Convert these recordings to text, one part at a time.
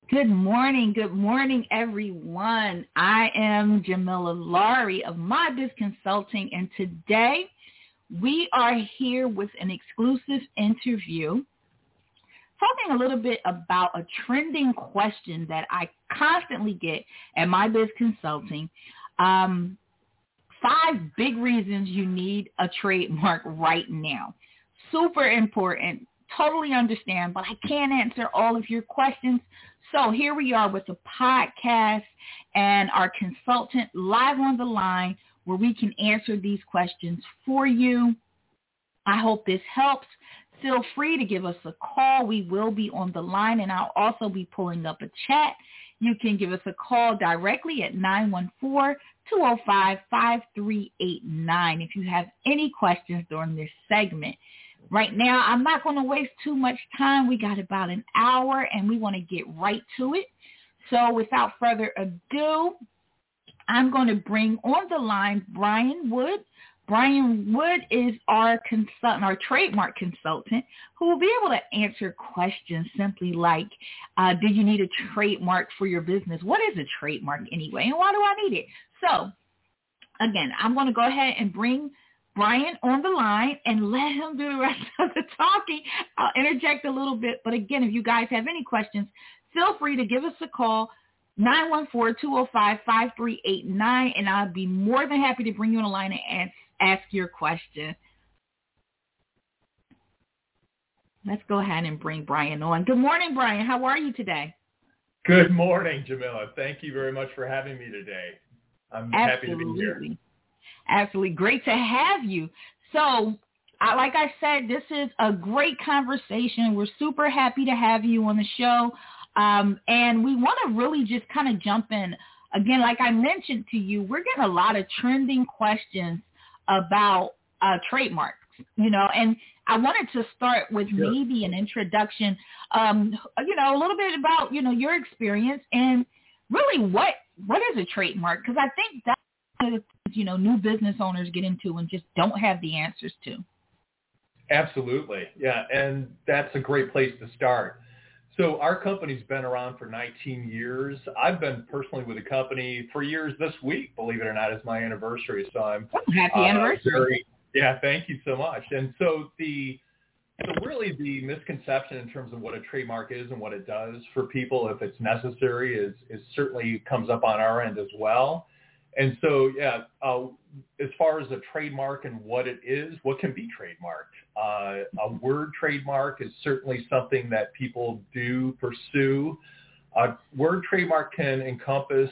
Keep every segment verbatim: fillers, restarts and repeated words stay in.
Good morning. Good morning, everyone. I am Jamila Laurie of MyBiz Consulting, and today we are here with an exclusive interview talking a little bit about a trending question that I constantly get at MyBiz Consulting. Um, five big reasons you need a trademark right now. Super important. Totally understand, but I can't answer all of your questions. So here we are with the podcast and our consultant live on the line where we can answer these questions for you. I hope this helps. Feel free to give us a call. We will be on the line, and I'll also be pulling up a chat. You can give us a call directly at nine one four, two oh five, five three eight nine if you have any questions during this segment. Right now, I'm not going to waste too much time. We got about an hour, and we want to get right to it. So without further ado, I'm going to bring on the line Brian Wood. Brian Wood is our consultant, our trademark consultant, who will be able to answer questions simply like, uh, do you need a trademark for your business? What is a trademark anyway, and why do I need it? So, again, I'm going to go ahead and bring Brian on the line and let him do the rest of the talking. I'll interject a little bit, but again, if you guys have any questions, feel free to give us a call, nine one four, two oh five, five three eight nine, and I'll be more than happy to bring you on the line and ask, ask your question. Let's go ahead and bring Brian on. Good morning, Brian. How are you today? Good morning, Jamila. Thank you very much for having me today. I'm Absolutely. happy to be here. Absolutely. Great to have you. So, I, like I said, this is a great conversation. We're super happy to have you on the show. Um, and we want to really just kind of jump in. Again, like I mentioned to you, we're getting a lot of trending questions about uh, trademarks, you know, and I wanted to start with Sure. maybe an introduction, um, you know, a little bit about, you know, your experience and really what what is a trademark? Because I think that's one of the things, you know, new business owners get into and just don't have the answers to. Absolutely. Yeah, and that's a great place to start. So our company's been around for nineteen years. I've been personally with the company for years this week, believe it or not, is my anniversary. So I'm Happy uh, anniversary. Very, yeah, thank you so much. And so the so really the misconception in terms of what a trademark is and what it does for people, if it's necessary, is, is certainly comes up on our end as well. And so, yeah, uh, as far as a trademark and what it is, what can be trademarked? Uh, a word trademark is certainly something that people do pursue. A word trademark can encompass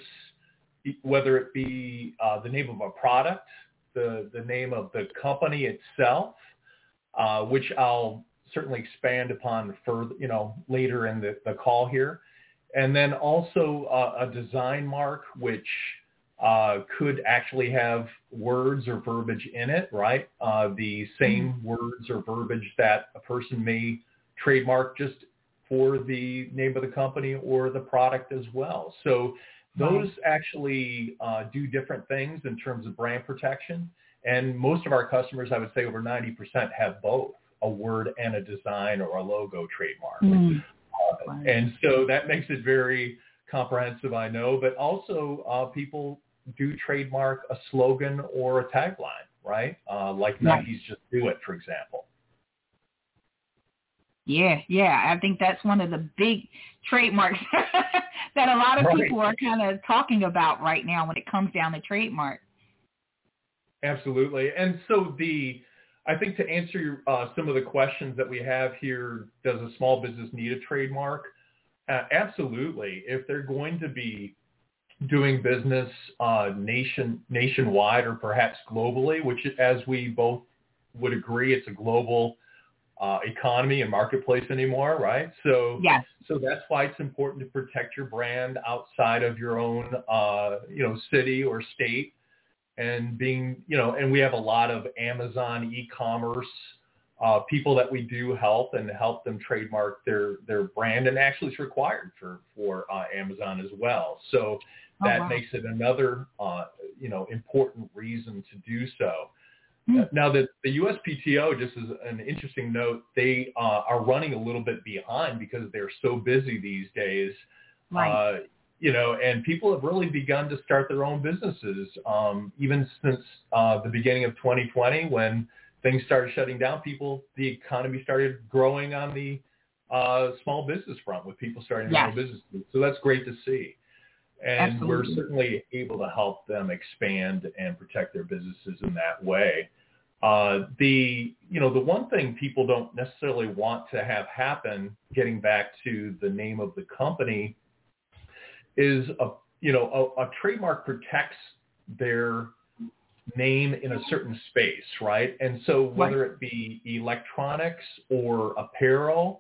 whether it be uh, the name of a product, the, the name of the company itself, uh, which I'll certainly expand upon further, you know, later in the, the call here. And then also uh, a design mark, which Uh, could actually have words or verbiage in it, right? Uh, the same mm-hmm. words or verbiage that a person may trademark just for the name of the company or the product as well. So those right. actually uh, do different things in terms of brand protection. And most of our customers, I would say over ninety percent, have both a word and a design or a logo trademark. Mm-hmm. Uh, right. And so that makes it very comprehensive, I know, but also uh, people do trademark a slogan or a tagline, right? Uh, like right. Nike's Just Do It, for example. Yeah, yeah. I think that's one of the big trademarks that a lot of right. people are kind of talking about right now when it comes down to trademark. Absolutely. And so the, I think to answer uh, some of the questions that we have here, does a small business need a trademark? Uh, absolutely. If they're going to be doing business uh, nation nationwide or perhaps globally, which as we both would agree, it's a global uh, economy and marketplace anymore, right? So, yes. so that's why it's important to protect your brand outside of your own, uh, you know, city or state. And being, you know, and we have a lot of Amazon e-commerce Uh, people that we do help and help them trademark their, their brand, and actually it's required for, for uh, Amazon as well. So that oh, wow. makes it another, uh, you know, important reason to do so. Mm. Now that the U S P T O, just as an interesting note, they uh, are running a little bit behind because they're so busy these days. Right. Uh, you know, and people have really begun to start their own businesses, um, even since uh, the beginning of twenty twenty when things started shutting down. People, the economy started growing on the uh, small business front with people starting their Yes. own businesses. So that's great to see. And Absolutely. we're certainly able to help them expand and protect their businesses in that way. Uh, the, you know, the one thing people don't necessarily want to have happen, getting back to the name of the company, is a, you know, a, a trademark protects their name in a certain space, right? And so whether Right. it be electronics or apparel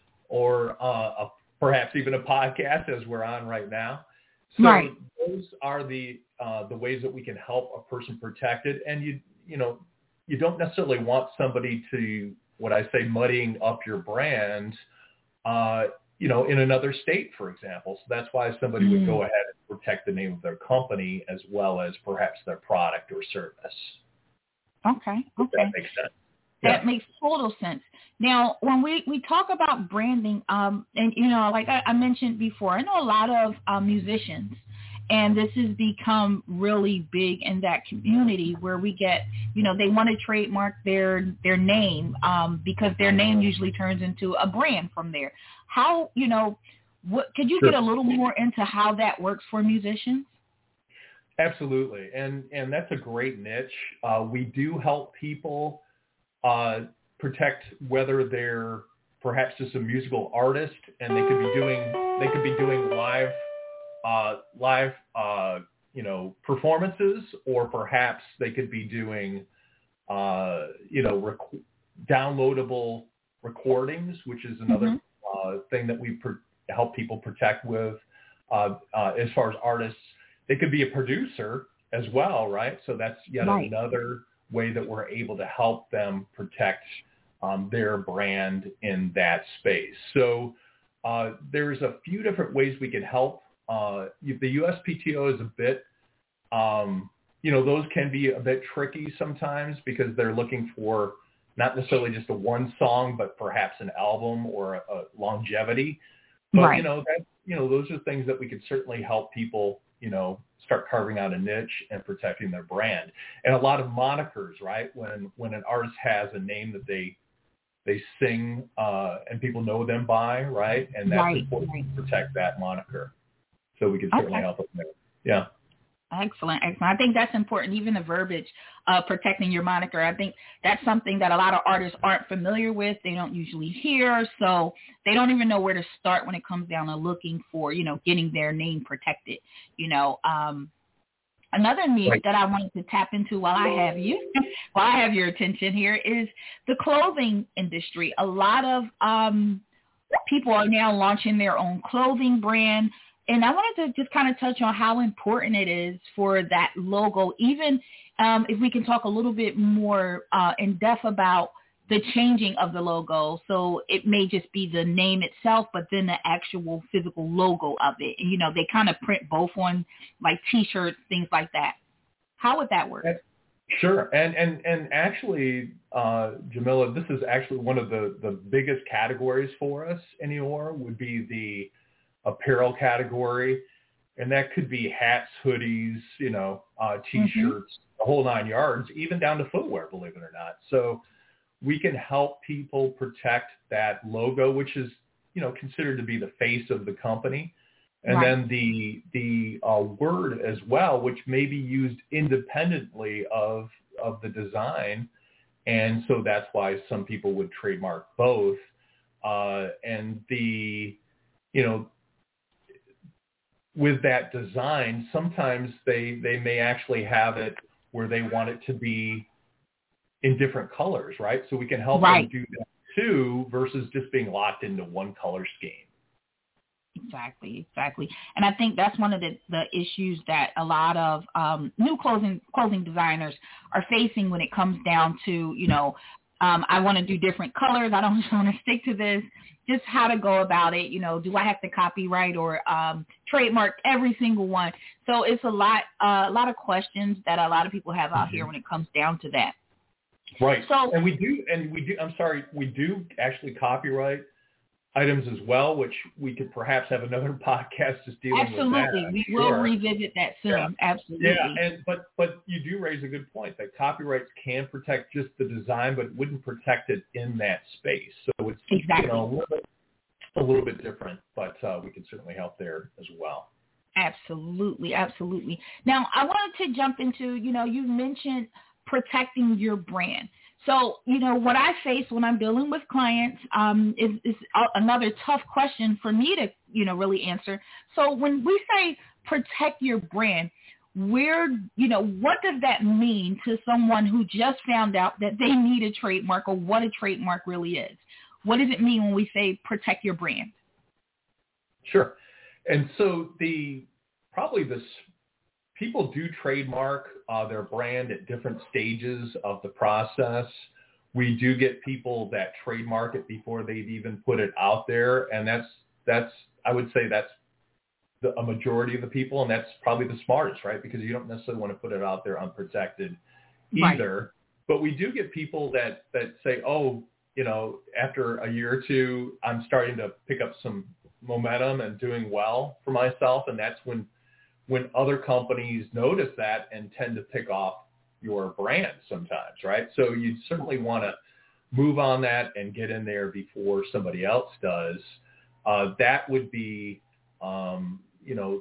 or uh, a, perhaps even a podcast as we're on right now. So Right. those are the uh, the ways that we can help a person protect it. And you you know, you don't necessarily want somebody to, what I say, muddying up your brand, uh, you know, in another state, for example. So that's why somebody Mm. would go ahead and protect the name of their company as well as perhaps their product or service. Okay. If Okay. that makes sense. That Yeah. makes total sense. Now, when we, we talk about branding, um, and, you know, like I, I mentioned before, I know a lot of uh, musicians, and this has become really big in that community where we get, you know, they want to trademark their their name um, because their name usually turns into a brand from there. How, you know, what could you Sure. get a little more into how that works for musicians? Absolutely. And and that's a great niche. Uh, we do help people uh, protect whether they're perhaps just a musical artist and they could be doing they could be doing live uh, live uh, you know performances, or perhaps they could be doing uh, you know rec- downloadable recordings, which is another Mm-hmm. uh, thing that we pr- help people protect with uh, uh, as far as artists. They could be a producer as well, right? So that's yet Right. another way that we're able to help them protect um, their brand in that space. So uh, there's a few different ways we can help. Uh, the U S P T O is a bit, um, you know, those can be a bit tricky sometimes because they're looking for not necessarily just a one song, but perhaps an album or a, a longevity. But, Right. you know, that, you know, those are things that we could certainly help people, you know, start carving out a niche and protecting their brand. And a lot of monikers, right? When when an artist has a name that they they sing uh, and people know them by, right? And that's Right. important Right. to protect that moniker. So we can certainly Okay. help them there. Yeah. Excellent, excellent. I think that's important, even the verbiage, uh, protecting your moniker. I think that's something that a lot of artists aren't familiar with. They don't usually hear, so they don't even know where to start when it comes down to looking for, you know, getting their name protected. You know, um, another niche Right. that I wanted to tap into while I have you, while I have your attention here, is the clothing industry. A lot of um, people are now launching their own clothing brand. And I wanted to just kind of touch on how important it is for that logo, even um, if we can talk a little bit more uh, in depth about the changing of the logo. So it may just be the name itself, but then the actual physical logo of it. And, you know, they kind of print both on like T-shirts, things like that. How would that work? Sure. And and and actually, uh, Jamila, this is actually one of the, the biggest categories for us anymore would be the apparel category. And that could be hats, hoodies, you know, uh, T-shirts, mm-hmm. the whole nine yards, even down to footwear, believe it or not. So we can help people protect that logo, which is, you know, considered to be the face of the company. And right. then the the uh, word as well, which may be used independently of of the design. And so that's why some people would trademark both. Uh, and the, you know, with that design, sometimes they, they may actually have it where they want it to be in different colors, right? So we can help right. them do that too versus just being locked into one color scheme. Exactly, exactly. And I think that's one of the, the issues that a lot of um, new clothing clothing designers are facing when it comes down to, you know, um, I want to do different colors. I don't just want to stick to this. Just how to go about it. You know, do I have to copyright or um, trademark every single one? So it's a lot, uh, a lot of questions that a lot of people have out mm-hmm. here when it comes down to that. Right. So, and we do, and we do. I'm sorry, we do actually copyright. items as well, which we could perhaps have another podcast just dealing Absolutely. with that. Absolutely. We sure. will revisit that soon. Yeah. Absolutely. Yeah, and but but you do raise a good point that copyrights can protect just the design, but wouldn't protect it in that space. So it's Exactly. you know, a little bit, a little bit different, but uh, we can certainly help there as well. Absolutely, absolutely. Now, I wanted to jump into, you know, you mentioned protecting your brand. So, you know, what I face when I'm dealing with clients um, is, is another tough question for me to, you know, really answer. So when we say protect your brand, where, you know, what does that mean to someone who just found out that they need a trademark or what a trademark really is? What does it mean when we say protect your brand? Sure. And so the probably this people do trademark uh, their brand at different stages of the process. We do get people that trademark it before they've even put it out there, and that's that's I would say that's the, a majority of the people, and that's probably the smartest, right? Because you don't necessarily want to put it out there unprotected either. Right. But we do get people that that say, oh, you know, after a year or two, I'm starting to pick up some momentum and doing well for myself, and that's when when other companies notice that and tend to pick off your brand sometimes, right? So you certainly want to move on that and get in there before somebody else does. Uh, that would be, um, you know,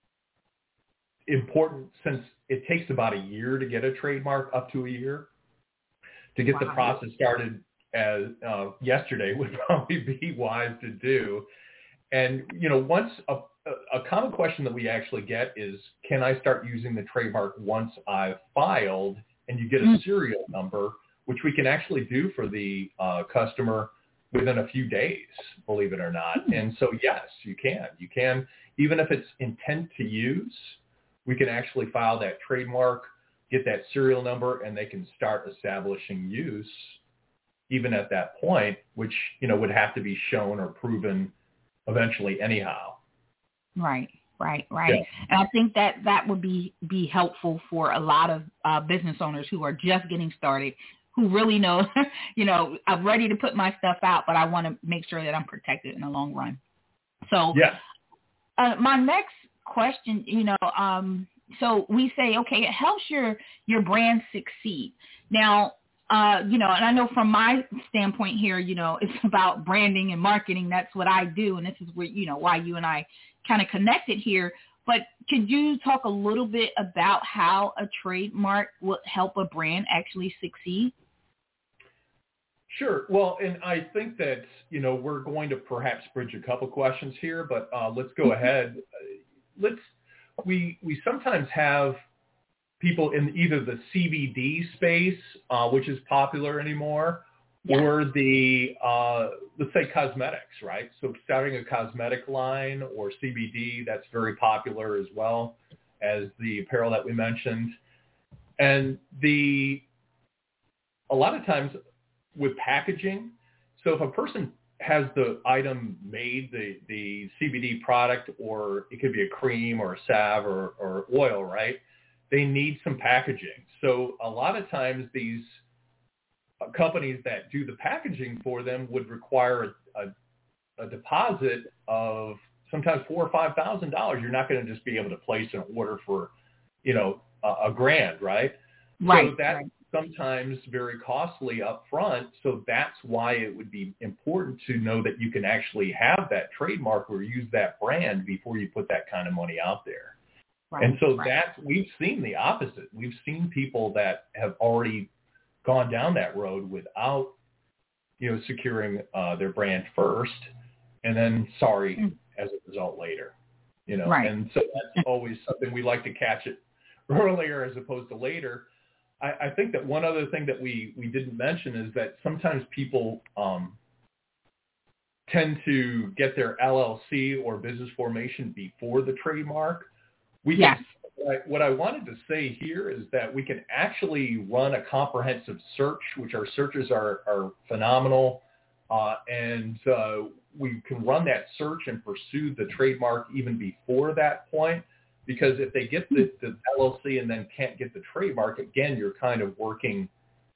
important since it takes about a year to get a trademark, up to a year. To get wow. the process started as uh, yesterday would probably be wise to do. And, you know, once a, a common question that we actually get is, can I start using the trademark once I've filed? And you get a mm. serial number, which we can actually do for the uh, customer within a few days, believe it or not. Mm. And so, yes, you can. You can, even if it's intent to use, we can actually file that trademark, get that serial number, and they can start establishing use even at that point, which, you know, would have to be shown or proven eventually anyhow. Right, right, right. Yeah. And I think that that would be, be helpful for a lot of uh, business owners who are just getting started, who really know, you know, I'm ready to put my stuff out, but I want to make sure that I'm protected in the long run. So yeah. uh, my next question, you know, um, so we say, okay, it helps your, your brand succeed. Now, Uh, you know, and I know from my standpoint here, you know, it's about branding and marketing. That's what I do. And this is where, you know, why you and I kind of connected here. But could you talk a little bit about how a trademark will help a brand actually succeed? Sure. Well, and I think that, you know, we're going to perhaps bridge a couple questions here, but uh, let's go ahead. Let's, we, we sometimes have people in either the C B D space, uh, which is popular anymore, yeah. or the, uh, let's say cosmetics, right? So starting a cosmetic line or C B D, that's very popular as well as the apparel that we mentioned. And the, a lot of times with packaging, so if a person has the item made, the, the C B D product, or it could be a cream or a salve or, or oil, right? They need some packaging. So a lot of times these companies that do the packaging for them would require a, a, a deposit of sometimes four or five thousand dollars. You're not going to just be able to place an order for, you know, a, a grand, right? Right. So that's right. sometimes very costly up front. So that's why it would be important to know that you can actually have that trademark or use that brand before you put that kind of money out there. Right, and so right. that's, we've seen the opposite. We've seen people that have already gone down that road without, you know, securing uh, their brand first, and then sorry mm. as a result later, you know. Right. And so that's always something we like to catch it earlier as opposed to later. I, I think that one other thing that we, we didn't mention is that sometimes people um, tend to get their L L C or business formation before the trademark. We yes. can, what, I, what I wanted to say here is that we can actually run a comprehensive search, which our searches are, are phenomenal, uh, and uh, we can run that search and pursue the trademark even before that point, because if they get the, the L L C and then can't get the trademark, again, you're kind of working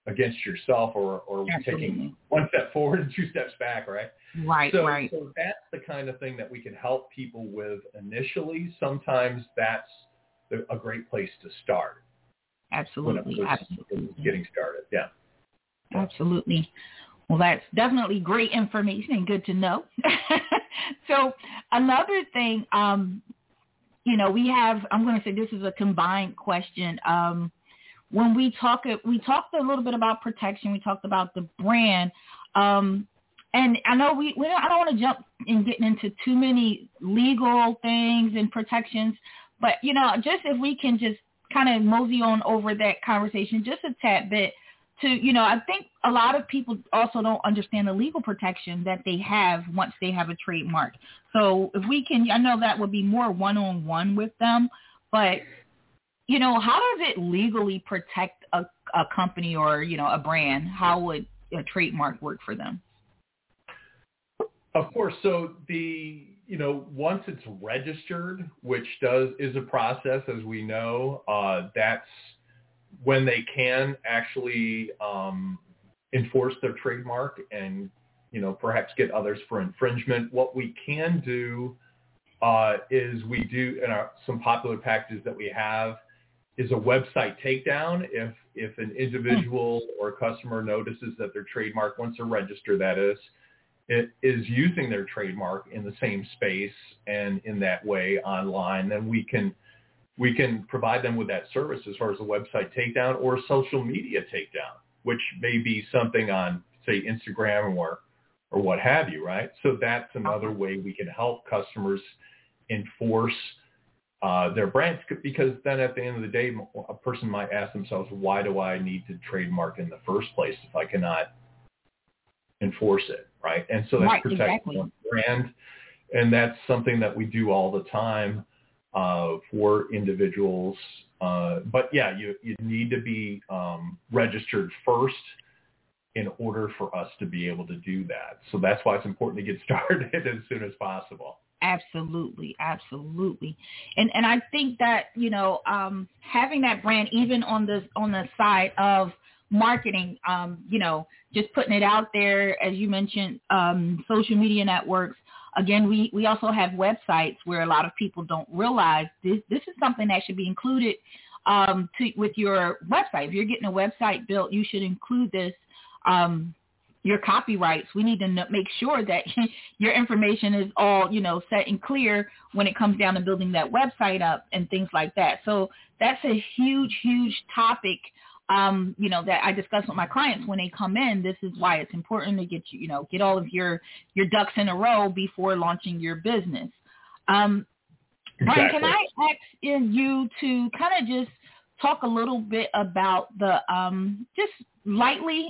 against yourself or, or taking one step forward and two steps back, right? Right, so, right. So that's the kind of thing that we can help people with initially. Sometimes that's the, a great place to start. Absolutely, absolutely. Getting started, yeah. Absolutely. Well, that's definitely great information and good to know. So another thing, um, you know, we have, I'm going to say this is a combined question. Um, when we talk, we talked a little bit about protection. We talked about the brand. Um, and I know we, we don't, I don't want to jump in getting into too many legal things and protections, but, you know, just if we can just kind of mosey on over that conversation just a tad bit to, you know, I think a lot of people also don't understand the legal protection that they have once they have a trademark. So if we can, I know that would be more one-on-one with them, but, you know, how does it legally protect a, a company or, you know, a brand? How would a trademark work for them? Of course. So the, you know, once it's registered, which does is a process, as we know, uh, that's when they can actually um, enforce their trademark and, you know, perhaps get others for infringement. What we can do uh, is we do in our, some popular packages that we have is a website takedown. If if an individual or customer notices that their trademark, once they're registered, that is, it is using their trademark in the same space and in that way online, then we can we can provide them with that service as far as a website takedown or social media takedown, which may be something on, say, Instagram or or what have you, right? So that's another way we can help customers enforce uh, their brands, because then at the end of the day, a person might ask themselves, why do I need to trademark in the first place if I cannot enforce it, right? And so that's right, protecting exactly. the brand, and that's something that we do all the time uh, for individuals. Uh, but yeah, you, you need to be um, registered first in order for us to be able to do that. So that's why it's important to get started as soon as possible. Absolutely, absolutely, and and I think that, you know, um, having that brand even on the on the side of marketing, um, you know, just putting it out there, as you mentioned, um, social media networks. Again, we, we also have websites where a lot of people don't realize this this is something that should be included um, to, with your website. If you're getting a website built, you should include this. Um, your copyrights, we need to know, make sure that your information is all, you know, set and clear when it comes down to building that website up and things like that. So that's a huge, huge topic, um, you know, that I discuss with my clients when they come in. This is why it's important to get you, you know, get all of your, your ducks in a row before launching your business. Um, exactly. Brian, can I ask you to kind of just talk a little bit about the, um, just lightly,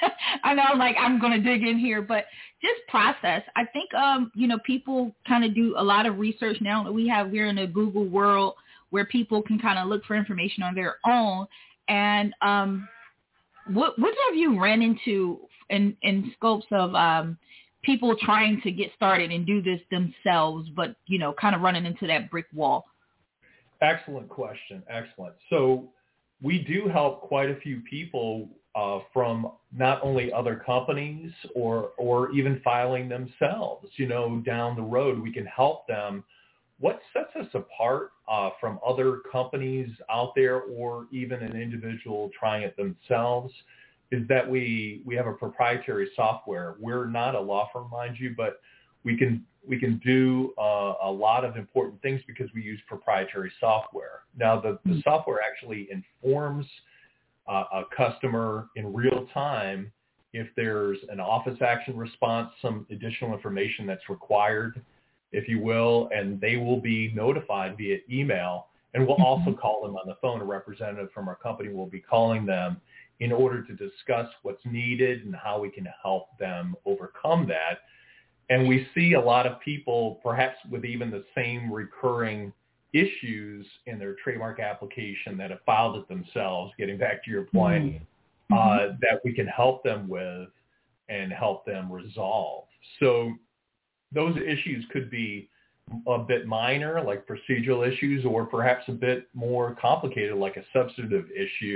I know, like, I'm going to dig in here, but just process. I think, um, you know, people kind of do a lot of research now that we have, we're in a Google world where people can kind of look for information on their own. And um, what, what have you ran into in, in scopes of um, people trying to get started and do this themselves, but, you know, kind of running into that brick wall? Excellent question. Excellent. So we do help quite a few people uh, from not only other companies or or even filing themselves. You know, down the road, we can help them. What sets us apart uh, from other companies out there or even an individual trying it themselves is that we we have a proprietary software. We're not a law firm, mind you, but we can we can do uh, a lot of important things because we use proprietary software. Now, the, the software actually informs uh, a customer in real time if there's an office action response, some additional information that's required, if you will, and they will be notified via email. And we'll also call them on the phone. A representative from our company will be calling them in order to discuss what's needed and how we can help them overcome that. And we see a lot of people, perhaps with even the same recurring issues in their trademark application that have filed it themselves, getting back to your point, mm-hmm. uh, that we can help them with and help them resolve. So those issues could be a bit minor, like procedural issues, or perhaps a bit more complicated, like a substantive issue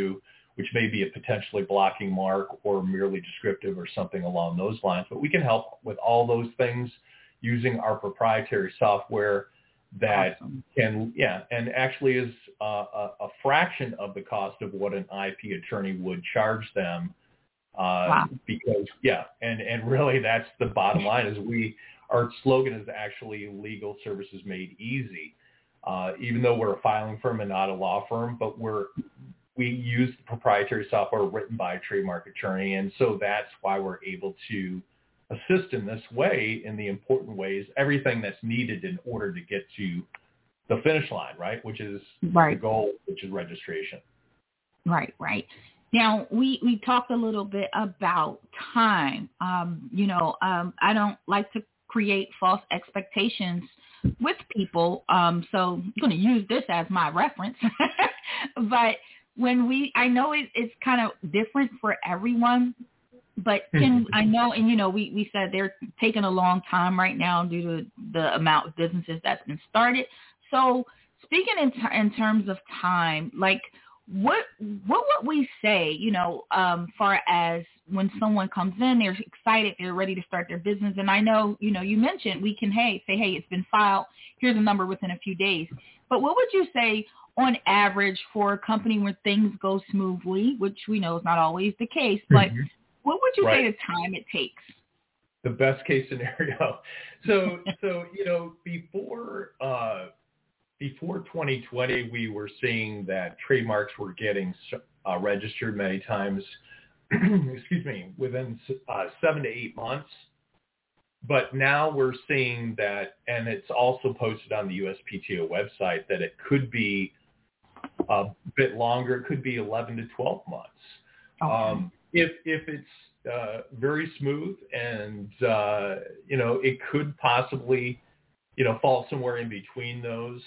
which may be a potentially blocking mark or merely descriptive or something along those lines. But we can help with all those things using our proprietary software that awesome. can, yeah, and actually is uh, a, a fraction of the cost of what an I P attorney would charge them. Uh, wow. Because, yeah, and, and really that's the bottom line is we, our slogan is actually legal services made easy. Uh, even though we're a filing firm and not a law firm, but we're, we use the proprietary software written by a trademark attorney. And so that's why we're able to assist in this way, in the important ways, everything that's needed in order to get to the finish line, right? Which is right. the goal, which is registration. Right, right. Now, we, we talked a little bit about time. Um, you know, um, I don't like to create false expectations with people. Um, so I'm going to use this as my reference. But when we, I know it, it's kind of different for everyone, but can I know, and you know, we, we said they're taking a long time right now due to the amount of businesses that's been started. So speaking in, t- in terms of time, like what, what would we say, you know, um, far as when someone comes in, they're excited, they're ready to start their business. And I know, you know, you mentioned we can, hey, say, hey, it's been filed. Here's a number within a few days. But what would you say on average for a company where things go smoothly, which we know is not always the case, but mm-hmm. what would you right. say the time it takes? The best case scenario. So, so you know, before uh, before twenty twenty, we were seeing that trademarks were getting uh, registered many times, excuse me, within uh, seven to eight months. But now we're seeing that, and it's also posted on the U S P T O website, that it could be a bit longer. It could be eleven to twelve months. Okay. Um, if if it's uh, very smooth, and uh, you know, it could possibly, you know, fall somewhere in between those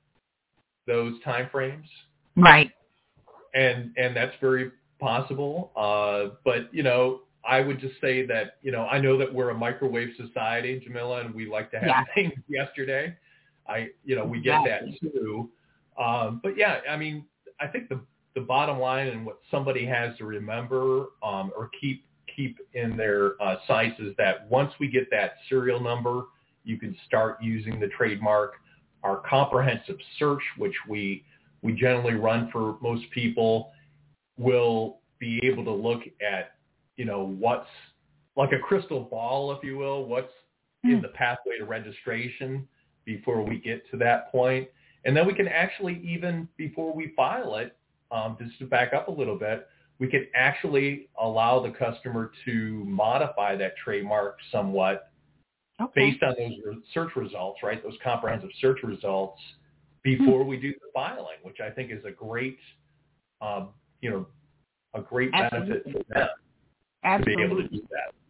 those time frames. Right. And and that's very possible. Uh, but you know, I would just say that, you know, I know that we're a microwave society, Jamila, and we like to have yeah. things yesterday. I, you know, we get that too. Um, but yeah, I mean, I think the the bottom line and what somebody has to remember um, or keep keep in their uh, sights is that once we get that serial number, you can start using the trademark. Our comprehensive search, which we we generally run for most people, will be able to look at, you know, what's like a crystal ball, if you will, what's mm. in the pathway to registration before we get to that point. And then we can actually, even before we file it, um, just to back up a little bit, we can actually allow the customer to modify that trademark somewhat okay. based on those search results, right? Those comprehensive search results before mm. we do the filing, which I think is a great, um, you know, a great Absolutely. benefit for them. Absolutely. To be able to do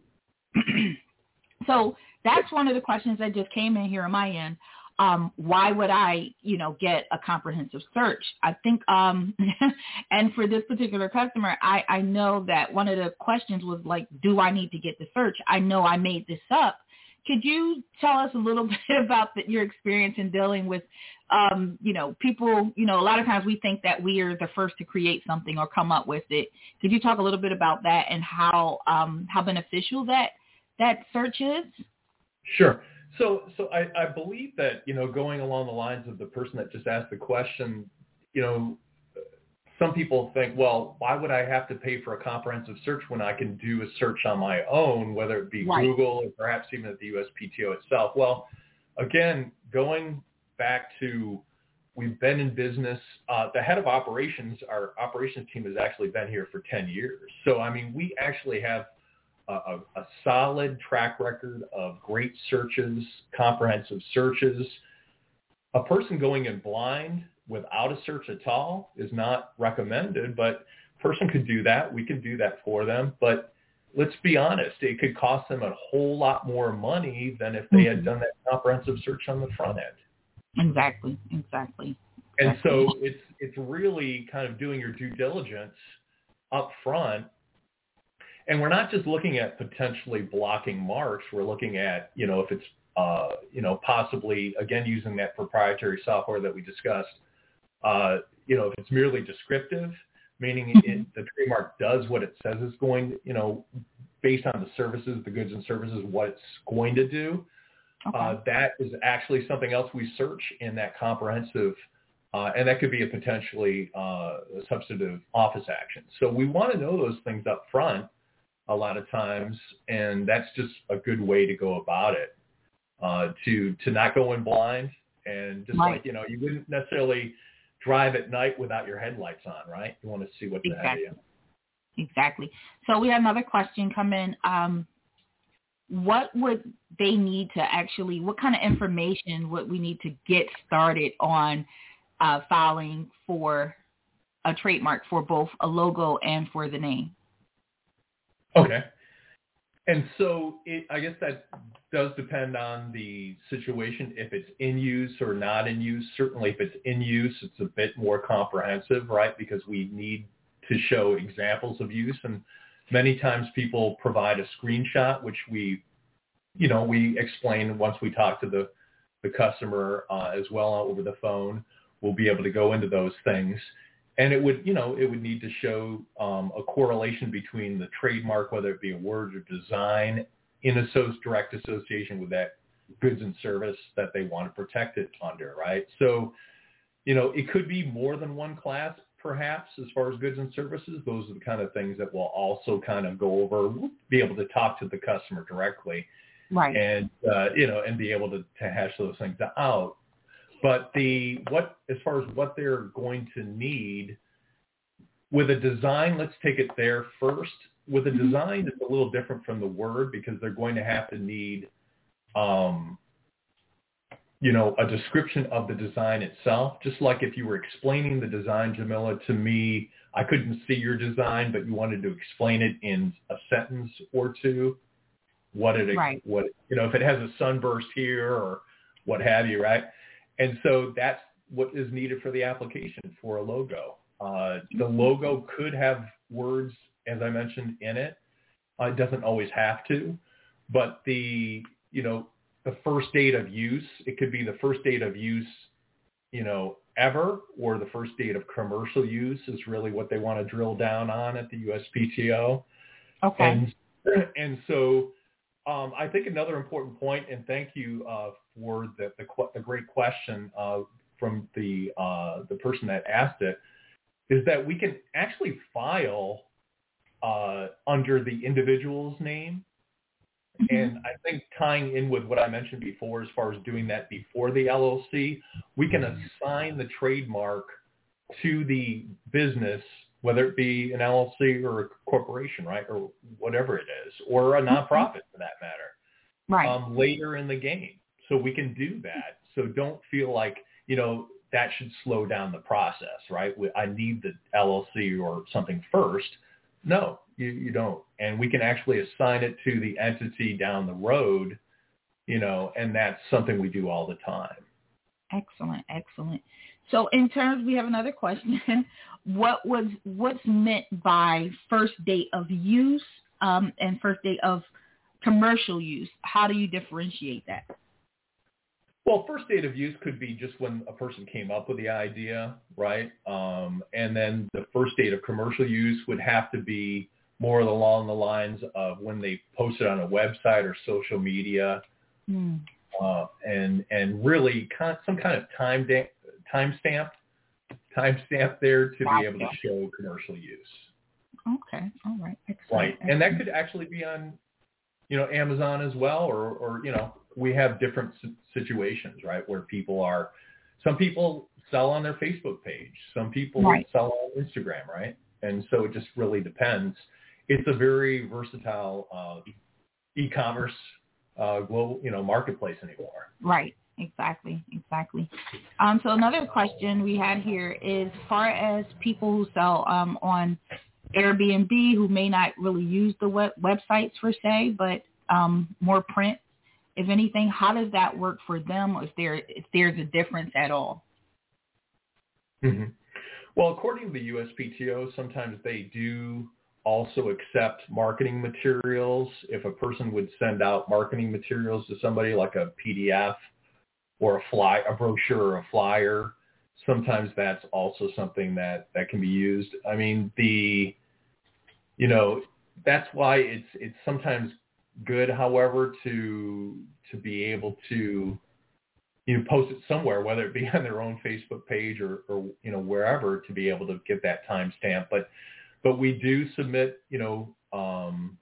that. So that's one of the questions that just came in here on my end. Um, why would I, you know, get a comprehensive search? I think, um, and for this particular customer, I, I know that one of the questions was like, do I need to get the search? I know I made this up. Could you tell us a little bit about the, your experience in dealing with, um, you know, people, you know, a lot of times we think that we are the first to create something or come up with it. Could you talk a little bit about that and how um, how beneficial that that search is? Sure. So so I, I believe that, you know, going along the lines of the person that just asked the question, you know, some people think, well, why would I have to pay for a comprehensive search when I can do a search on my own, whether it be right. Google or perhaps even at the U S P T O itself? Well, again, going back to, we've been in business. Uh, the head of operations, our operations team has actually been here for ten years. So, I mean, we actually have a, a, a solid track record of great searches, comprehensive searches. A person going in blind without a search at all is not recommended, but a person could do that. We could do that for them. But let's be honest, it could cost them a whole lot more money than if they mm-hmm. had done that comprehensive search on the front end. Exactly, exactly. And so it's it's really kind of doing your due diligence up front. And we're not just looking at potentially blocking marks. We're looking at, you know, if it's, uh, you know, possibly, again, using that proprietary software that we discussed, uh, you know, if it's merely descriptive, meaning Mm-hmm. it, the trademark does what it says it's going to, you know, based on the services, the goods and services, what it's going to do. Okay. Uh, that is actually something else we search in that comprehensive, uh, and that could be a potentially uh, a substantive office action. So we want to know those things up front a lot of times, and that's just a good way to go about it, uh, to to not go in blind. And just Right. like, you know, you wouldn't necessarily drive at night without your headlights on, right? You want to see what's ahead of Exactly. you. Exactly. So we have another question come in. Um, what would they need to actually, what kind of information would we need to get started on uh, filing for a trademark for both a logo and for the name? Okay. And so it, I guess that does depend on the situation, if it's in use or not in use. Certainly if it's in use, it's a bit more comprehensive, right? Because we need to show examples of use. And many times people provide a screenshot, which we, you know, we explain once we talk to the, the customer uh, as well over the phone. We'll be able to go into those things. And it would, you know, it would need to show um, a correlation between the trademark, whether it be a word or design, in a direct association with that goods and service that they want to protect it under, right? So, you know, it could be more than one class, perhaps, as far as goods and services. Those are the kind of things that we'll also kind of go over, we'll be able to talk to the customer directly, right? And uh, you know, and be able to, to hash those things out. But the what as far as what they're going to need with a design, let's take it there first. With a design, it's a little different from the word because they're going to have to need, um, you know, a description of the design itself. Just like if you were explaining the design, Jamila, to me, I couldn't see your design, but you wanted to explain it in a sentence or two. What it, Right. what you know, if it has a sunburst here or what have you, right? And so that's what is needed for the application for a logo. Uh, the logo could have words, as I mentioned, in it. Uh, it doesn't always have to, but the, you know, the first date of use, it could be the first date of use, you know, ever, or the first date of commercial use is really what they want to drill down on at the U S P T O. Okay. And, and so um, I think another important point, and thank you uh, for the, the, the great question uh, from the uh, the person that asked it, is that we can actually file uh, under the individual's name. Mm-hmm. And I think tying in with what I mentioned before, as far as doing that before the L L C, we can assign the trademark to the business, whether it be an L L C or a corporation, right, or whatever it is, or a nonprofit for that matter, right. um, later in the game. So we can do that. So don't feel like, you know, that should slow down the process, right? I need the L L C or something first. No, you, you don't. And we can actually assign it to the entity down the road, you know, and that's something we do all the time. Excellent, excellent. So in terms, we have another question. What was what's meant by first date of use um, and first date of commercial use? How do you differentiate that? Well, first date of use could be just when a person came up with the idea, right? Um, and then the first date of commercial use would have to be more along the lines of when they posted on a website or social media, mm. uh, and and really kind of, some kind of time da- time stamp, time stamp there to gotcha. Be able to show commercial use. Okay, all right, excellent. Right, excellent. And that could actually be on, you know, Amazon as well, or or you know. We have different situations, right, where people are, some people sell on their Facebook page. Some people right. sell on Instagram, right? And so it just really depends. It's a very versatile uh, e-commerce uh, global, you know, marketplace anymore. Right. Exactly. Exactly. Um, so another question we had here is, as far as people who sell um, on Airbnb who may not really use the web- websites per se, but um, more print, if anything, how does that work for them, if there if there's a difference at all? Mm-hmm. Well, according to the U S P T O, sometimes they do also accept marketing materials. If a person would send out marketing materials to somebody, like a P D F or a fly, a brochure or a flyer, sometimes that's also something that, that can be used. I mean, the, you know, that's why it's, it's sometimes good, however, to, to be able to, you know, post it somewhere, whether it be on their own Facebook page or, or, you know, wherever, to be able to get that timestamp. But, but we do submit, you know, um,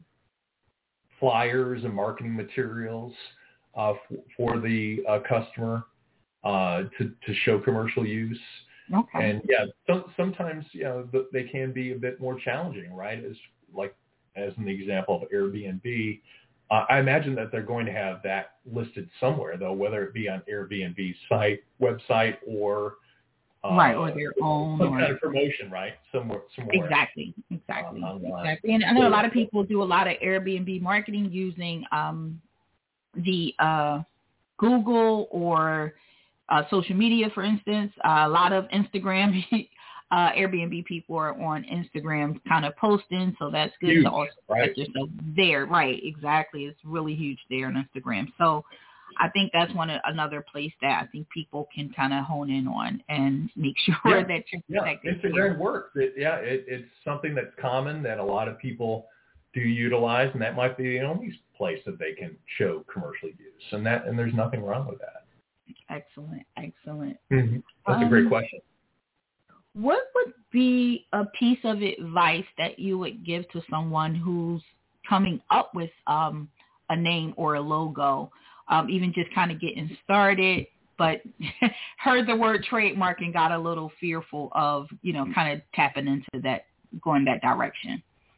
flyers and marketing materials uh, f- for the uh, customer uh, to, to show commercial use. Okay. And yeah, some, sometimes, you know, th- they can be a bit more challenging, right? As like, as an example of Airbnb, uh, I imagine that they're going to have that listed somewhere, though, whether it be on Airbnb's site, website, or uh, right, or their own, some or kind of promotion, right? Somewhere, somewhere. exactly, exactly, Uh, exactly. And I know a lot of people do a lot of Airbnb marketing using um, the uh, Google or uh, social media, for instance. Uh, a lot of Instagram uh, Airbnb people are on Instagram kind of posting, so that's good huge, to also right? put yourself there. Right, exactly. It's really huge there on Instagram. So I think that's one another place that I think people can kind of hone in on and make sure yeah. that you're yeah. protected. Instagram works. It, yeah, it, it's something that's common that a lot of people do utilize, and that might be the only place that they can show commercial use, and that and there's nothing wrong with that. Excellent, excellent. Mm-hmm. That's um, a great question. What would be a piece of advice that you would give to someone who's coming up with um, a name or a logo, um, even just kind of getting started, but heard the word trademark and got a little fearful of, you know, kind of tapping into that, going that direction?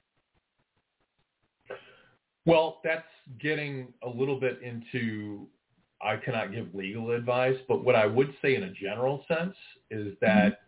Well, that's getting a little bit into, I cannot give legal advice, but what I would say in a general sense is that mm-hmm.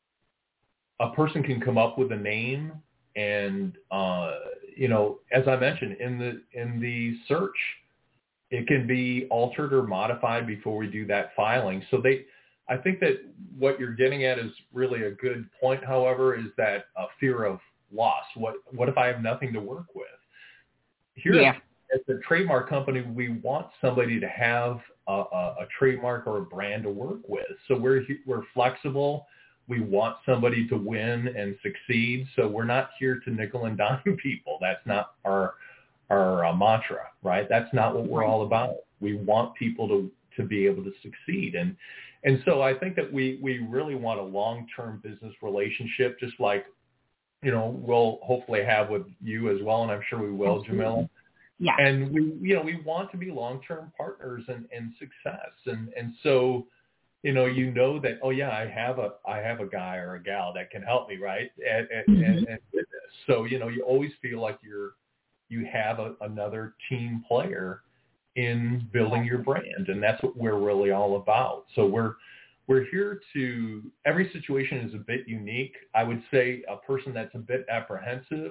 a person can come up with a name, and uh, you know, as I mentioned in the in the search, it can be altered or modified before we do that filing. So they, I think that what you're getting at is really a good point. However, is that a fear of loss? What what if I have nothing to work with? Here, yeah. as a trademark company, we want somebody to have a, a, a trademark or a brand to work with. So we're we're flexible. We want somebody to win and succeed. So we're not here to nickel and dime people. That's not our our uh, mantra, right? That's not what we're Right. all about. We want people to, to be able to succeed. And and so I think that we, we really want a long-term business relationship, just like, you know, we'll hopefully have with you as well, and I'm sure we will, Absolutely. Jamila. Yeah. And we, you know, we want to be long-term partners and, and success. And and so, you know, you know that, oh yeah, I have a I have a guy or a gal that can help me, right? And and, Mm-hmm. and, and with this. So, you know, you always feel like you're you have a, another team player in building your brand, and that's what we're really all about. So we're we're here to, every situation is a bit unique. I would say a person that's a bit apprehensive,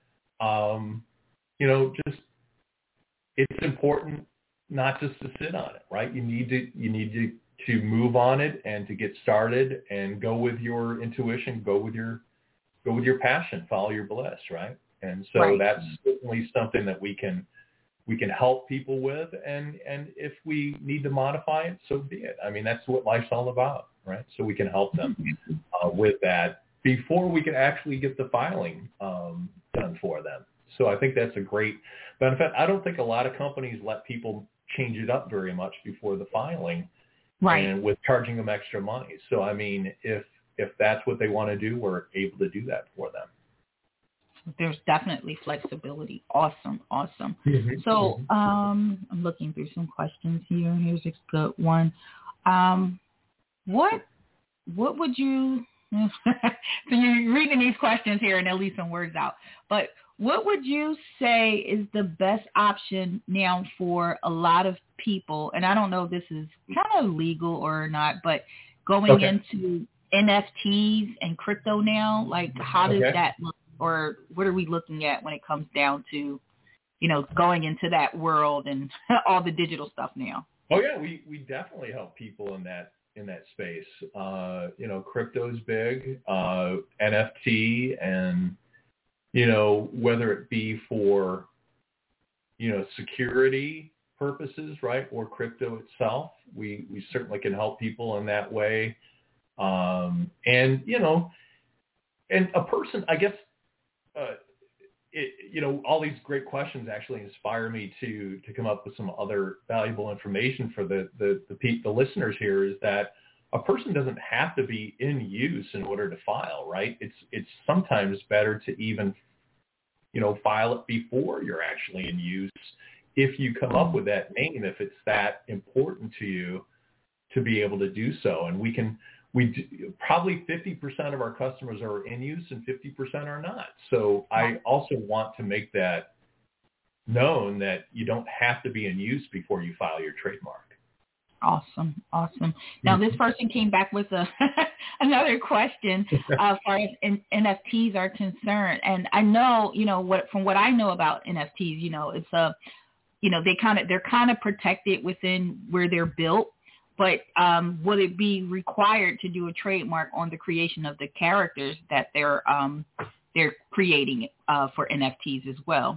um, you know, just, it's important not just to sit on it, right? You need to you need to, to move on it and to get started and go with your intuition, go with your go with your passion, follow your bliss, right? And so Right. that's certainly something that we can we can help people with, and, and if we need to modify it, so be it. I mean, that's what life's all about, right? So we can help them uh, with that before we can actually get the filing um, done for them. So I think that's a great benefit. I don't think a lot of companies let people change it up very much before the filing, Right. and with charging them extra money. So, I mean, if if that's what they want to do, we're able to do that for them. There's definitely flexibility. Awesome, awesome. Mm-hmm. So um, I'm looking through some questions here. Here's a good one. Um, what what would you? So you're reading these questions here, and at least some words out. But what would you say is the best option now for a lot of people? And I don't know if this is kind of legal or not, but going Okay. into N F Ts and crypto now, like how does Okay. that look? Or what are we looking at when it comes down to, you know, going into that world and all the digital stuff now? Oh yeah, we, we definitely help people in that in that space. Uh, you know, crypto's big, uh, N F T, and you know, whether it be for, you know, security purposes, right, or crypto itself, we we certainly can help people in that way. Um, and, you know, and a person, I guess, uh, it, you know, all these great questions actually inspire me to to come up with some other valuable information for the the the, pe- the listeners here. Is that a person doesn't have to be in use in order to file, right? It's it's sometimes better to even, you know, file it before you're actually in use if you come up with that name, if it's that important to you to be able to do so. And we can. We do, probably fifty percent of our customers are in use and fifty percent are not. So I also want to make that known that you don't have to be in use before you file your trademark. Awesome. Awesome. Now, this person came back with a another question uh, as far as N F Ts are concerned. And I know, you know, what from what I know about N F Ts, you know, it's a, you know, they kind of, they're kind of protected within where they're built. But um, would it be required to do a trademark on the creation of the characters that they're um, they're creating uh, for N F Ts as well?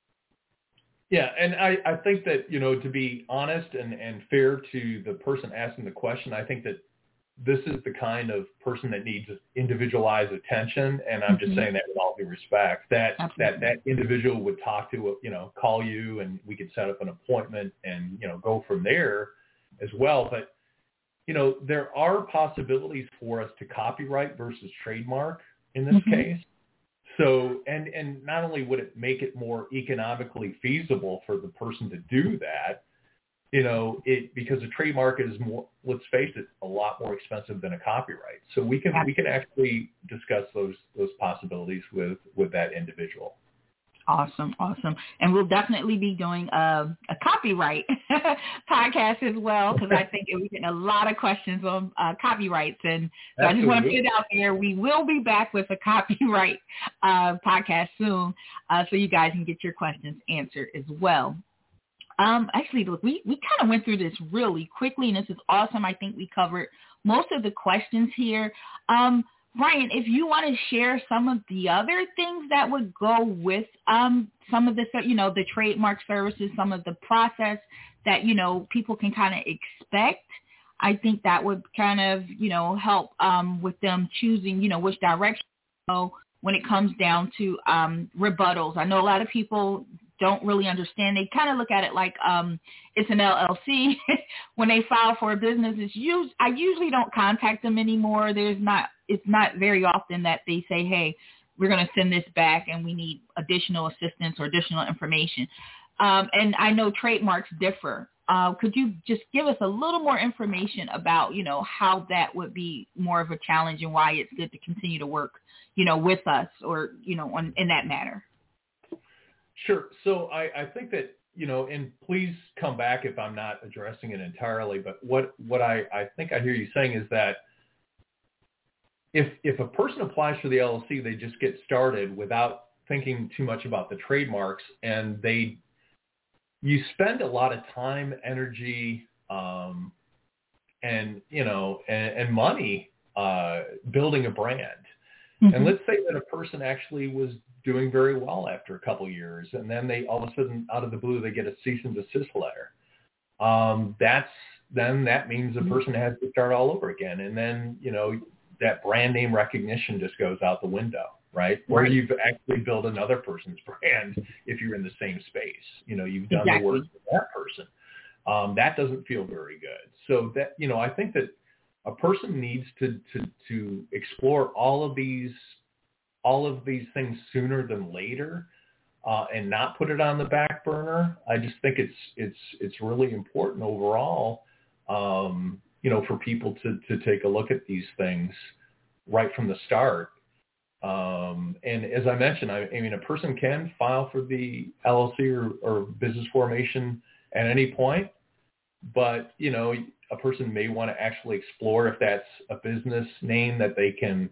Yeah, and I, I think that, you know, to be honest and, and fair to the person asking the question, I think that this is the kind of person that needs individualized attention. And I'm mm-hmm. just saying that with all due respect, that, that that individual would talk to, you know, call you and we could set up an appointment and, you know, go from there as well. But, you know, there are possibilities for us to copyright versus trademark in this mm-hmm. case. So, and, and not only would it make it more economically feasible for the person to do that, you know, it, because a trademark is more, let's face it, a lot more expensive than a copyright. So we can, we can actually discuss those, those possibilities with, with that individual. Awesome. Awesome. And we'll definitely be doing a, a copyright podcast as well, because I think we're getting a lot of questions on uh, copyrights. And so Absolutely. I just want to put it out there. We will be back with a copyright uh, podcast soon, uh, so you guys can get your questions answered as well. Um, actually, look, we, we kind of went through this really quickly, and this is awesome. I think we covered most of the questions here. Um, Ryan, if you want to share some of the other things that would go with um, some of the, you know, the trademark services, some of the process that, you know, people can kind of expect, I think that would kind of, you know, help um, with them choosing, you know, which direction to go when it comes down to um, rebuttals. I know a lot of people don't really understand. They kind of look at it like um, it's an L L C. When they file for a business, it's us- I usually don't contact them anymore. There's not, it's not very often that they say, hey, we're going to send this back and we need additional assistance or additional information. Um, and I know trademarks differ. Uh, could you just give us a little more information about, you know, how that would be more of a challenge and why it's good to continue to work, you know, with us or, you know, on, in that matter? Sure. So I, I think that, you know, and please come back if I'm not addressing it entirely, but what, what I, I think I hear you saying is that if if a person applies for the L L C, they just get started without thinking too much about the trademarks, and they you spend a lot of time, energy, um, and, you know, and, and money uh, building a brand. Mm-hmm. And let's say that a person actually was doing very well after a couple of years, and then they all of a sudden, out of the blue, they get a cease and desist letter. Um, that's then that means the person has to start all over again, and then, you know, that brand name recognition just goes out the window, right? Where right. you've actually built another person's brand if you're in the same space. You know, you've done exactly. the work for that person. Um, that doesn't feel very good. So that, you know, I think that a person needs to to to explore all of these all of these things sooner than later, uh, and not put it on the back burner. I just think it's it's it's really important overall, um, you know, for people to to take a look at these things right from the start. Um, and as I mentioned, I, I mean, a person can file for the L L C or, or business formation at any point, but, you know, a person may want to actually explore if that's a business name that they can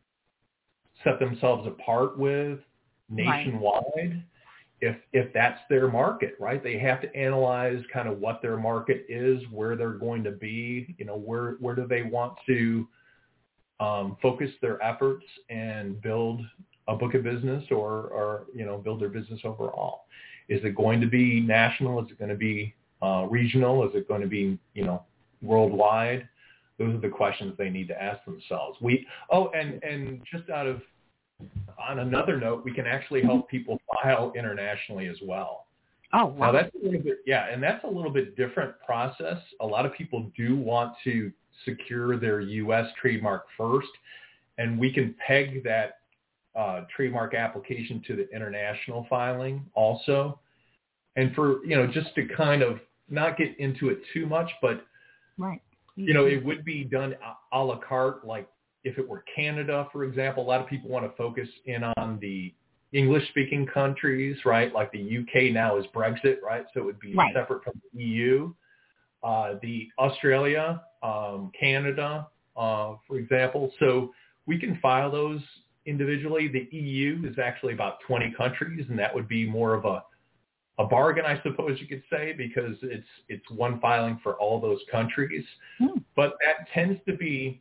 set themselves apart with nationwide. Right. If if that's their market, right? They have to analyze kind of what their market is, where they're going to be, you know, where where do they want to um, focus their efforts and build a book of business, or or you know, build their business overall. Is it going to be national? Is it going to be uh, regional? Is it going to be, you know, worldwide? those are the questions they need to ask themselves. We oh, and and just out of on another note, we can actually help people file internationally as well. Oh, wow. Now that's a little bit, yeah, and that's a little bit different process. A lot of people do want to secure their U S trademark first, and we can peg that uh, trademark application to the international filing also. And for, you know, just to kind of not get into it too much, but, right. you know, it would be done a, a la carte, like if it were Canada, for example. A lot of people want to focus in on the English-speaking countries, right? Like the U K now is Brexit, right? So it would be right. separate from the E U. Uh, the Australia, um, Canada, uh, for example. So we can file those individually. The E U is actually about twenty countries, and that would be more of a, a bargain, I suppose you could say, because it's it's one filing for all those countries. Hmm. But that tends to be,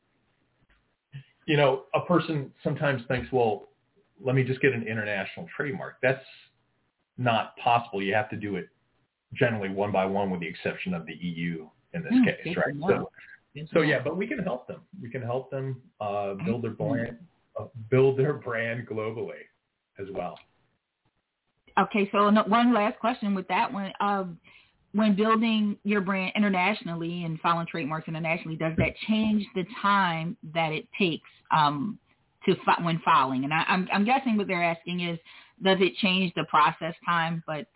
you know, a person sometimes thinks, well, let me just get an international trademark. That's not possible. You have to do it generally one by one, with the exception of the E U in this Hmm, case, right? So, so yeah, but we can help them. We can help them uh, build their brand, uh, build their brand globally as well. Okay, so no- one last question with that one. Um, when building your brand internationally and filing trademarks internationally, does that change the time that it takes um, to fi- when filing? And I, I'm, I'm guessing what they're asking is, does it change the process time, but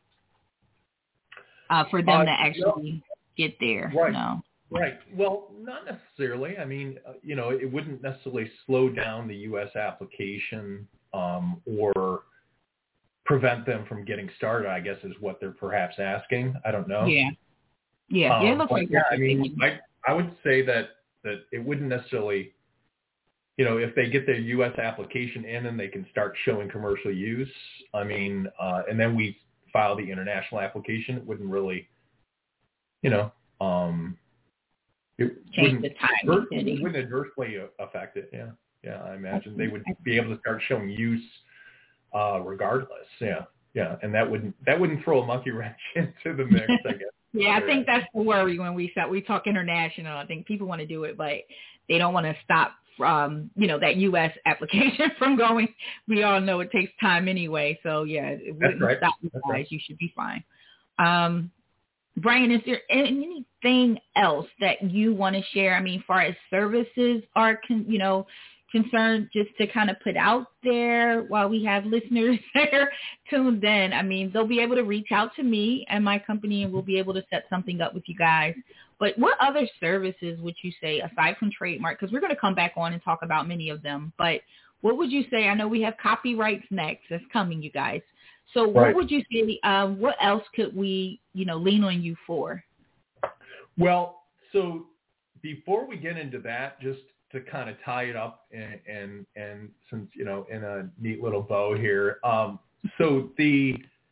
uh, for them Uh, to actually no, get there? right, No. right. Well, not necessarily. I mean, uh, you know, it wouldn't necessarily slow down the U S application um, or prevent them from getting started, I guess, is what they're perhaps asking. I don't know. Yeah. Yeah. Um, yeah, it looks but like yeah, that's I what they mean, mean. I, I would say that, that it wouldn't necessarily, you know, if they get their U S application in and they can start showing commercial use, I mean, uh, and then we file the international application, it wouldn't really, you know, um, it Change wouldn't, the time. adversely, it wouldn't adversely affect it. Yeah. Yeah. I imagine they would be able to start showing use uh, regardless. Yeah. Yeah. And that wouldn't, that wouldn't throw a monkey wrench into the mix, I guess. Yeah, I think that's the worry when we start, we talk international. I think people want to do it, but they don't want to stop from, you know, that U S application from going. We all know it takes time anyway. So yeah, it wouldn't right. stop you That's guys. right. You should be fine. Um, Brian, is there anything else that you want to share? I mean, far as services are, con- you know, concerned, just to kind of put out there while we have listeners there tuned in. I mean, they'll be able to reach out to me and my company, and we'll be able to set something up with you guys. But what other services would you say, aside from trademark, because we're going to come back on and talk about many of them, but what would you say? I know we have copyrights next. That's coming, you guys. So what Right. would you say, uh, what else could we, you know, lean on you for? Well, so before we get into that, just to kind of tie it up and, and, and since, you know, in a neat little bow here. Um, so the,